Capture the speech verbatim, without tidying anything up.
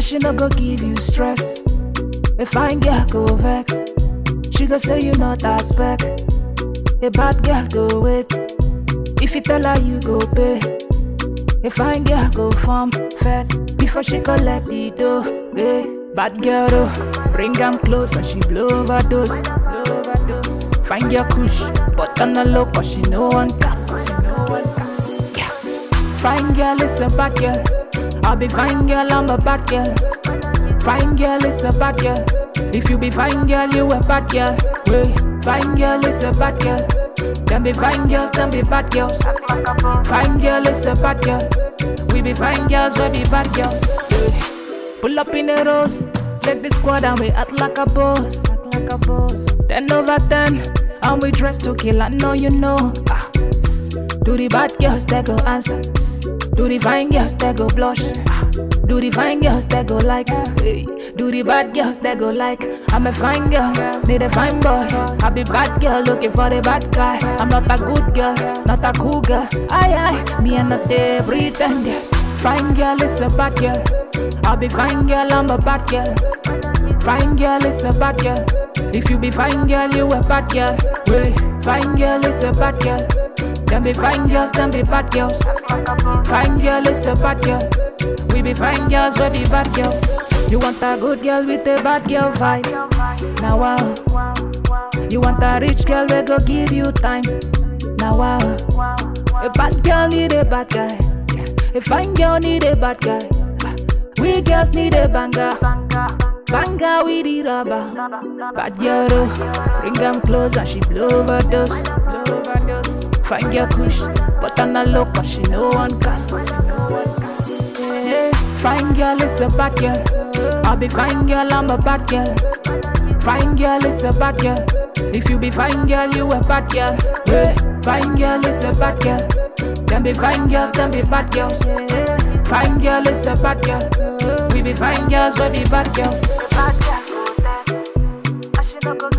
she no go give you stress. A fine girl go vex. She go say you not as spec. A bad girl go wait. If you tell her you go pay. A fine girl go farm first before she collect the dough. Hey, bad girl oh, bring am close and she blow overdose. Blow overdose. Find your kush, but on the low cause she no one cast. Yeah. Fine girl is a bad girl. I'll be fine girl, I'm a bad girl. Fine girl is a bad girl. If you be fine girl, you a bad girl. Hey, fine girl is a bad girl. Them be fine girls, them be bad girls. Fine girl is a bad girl. We be fine girls, we be bad girls. Hey. Pull up in the rose, check the squad and we act like a boss. Act like a boss. Ten over ten, and we dress to kill. I know you know. Ah. Do the bad girls that go answer. Do the fine girls that go blush. Ah. Do the fine girls that go like. Hey. Do the bad girls that go like. I'm a fine girl, need a fine boy. I be bad girl looking for a bad guy. I'm not a good girl, not a cool girl. Aye aye, me and not there pretend. Fine girl is a bad girl. I be fine girl, I'm a bad girl. Fine girl is a bad girl. If you be fine girl, you a bad girl. Hey, fine girl is a bad girl. Them be fine girls, them be bad girls. Fine girl is a bad girl. We be fine girls, we be bad girls. You want a good girl with a bad girl vibes. Now wow. You want a rich girl we go give you time. Now wow. A bad girl need a bad guy. A fine girl need a bad guy. We girls need a banger. Banger with the rubber. Bad girl oh, bring them close and she blow overdose. Blow overdose. Find your kush, but on the low cause she no one cast. Hey, fine girl is a bad girl. I'll be fine girl, I'm a bad girl. Fine girl is a bad girl. If you be fine girl, you a bad girl. Hey, fine girl is a bad girl. Them be fine girls, them be bad girls. Fine girl is a bad girl. We be fine girls, we be bad girls. Bad girl go test. I should not go